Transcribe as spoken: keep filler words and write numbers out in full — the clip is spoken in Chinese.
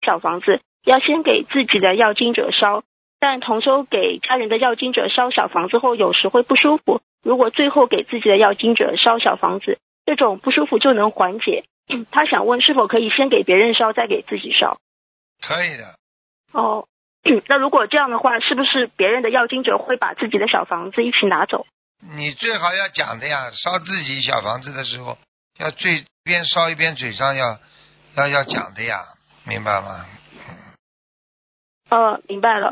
小房子，要先给自己的要经者烧，但同修给家人的要经者烧小房子后，有时会不舒服。如果最后给自己的要经者烧小房子，这种不舒服就能缓解。他想问是否可以先给别人烧，再给自己烧？ 可以的。 哦，那如果这样的话，是不是别人的要经者会把自己的小房子一起拿走？ 你最好要讲的呀，烧自己小房子的时候，要最边烧一边嘴上要要要讲的呀，明白吗？ 呃，明白了。